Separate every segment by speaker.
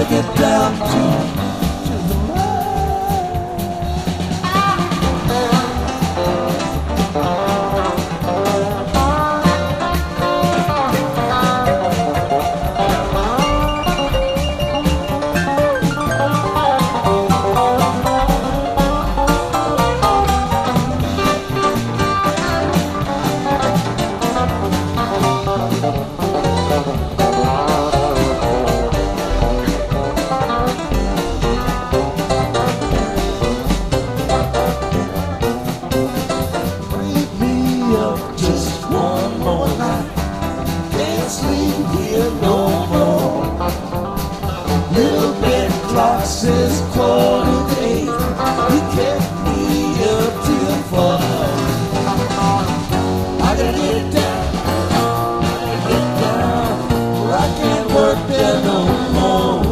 Speaker 1: gotta get down to the line. Just one more night, can't sleep here no more. Little bed clock says 8:15. You kept me up till 4. I gotta get down, or I can't work there no more.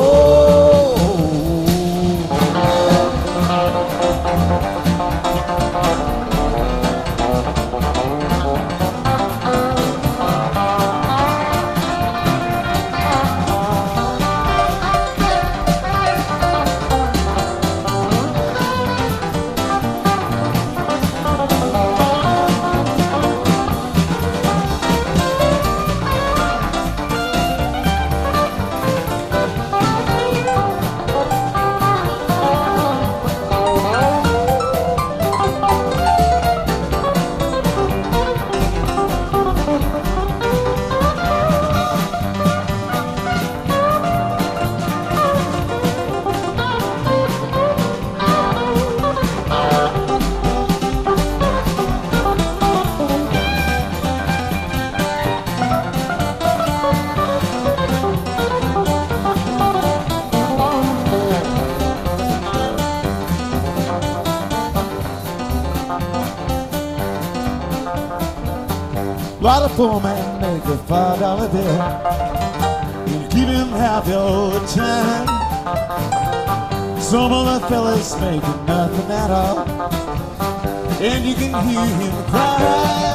Speaker 1: A lot of poor men make a $5 bill. You keep him happy all the time. Some of the fellas making nothing at all, and you can hear him cry.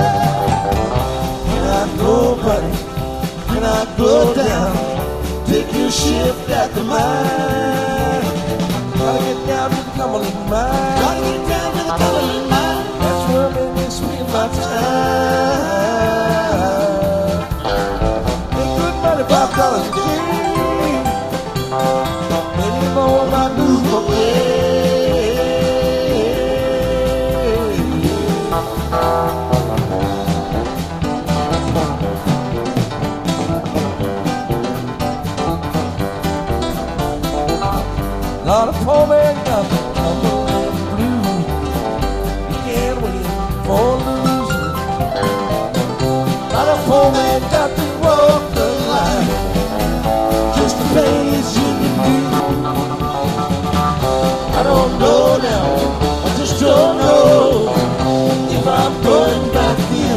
Speaker 1: Can I go, buddy? Can I go down? Take your shift at the mine. Gotta get down to the Cumberland mine. Gotta get down to the Cumberland mine. That's where they spend my time. Make good money, $5 a day. Maybe more if I move my way. A lot of poor men got the Cumberland blues. You can't win for losing. A lot of poor men got to walk the line just to pay his union dues. I don't know now, I just don't know if I'm going back in.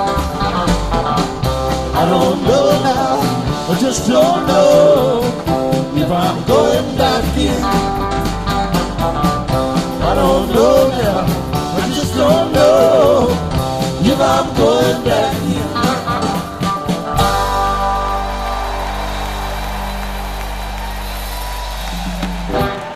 Speaker 1: I don't know now, I just don't know if I'm going back in. I don't know now, I just don't know if I'm going back in.